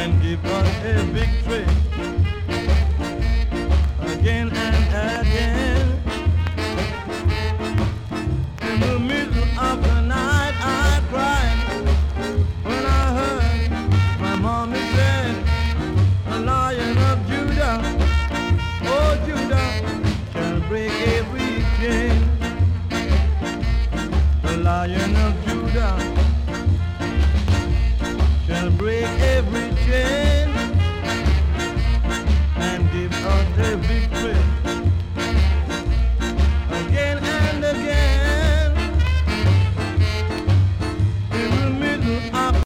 and give us a victory again and again. In the middle of the night I cried when I heard my mommy said, the Lion of Judah, oh Judah, shall break every chain. The Lion of Judah shall break every chain.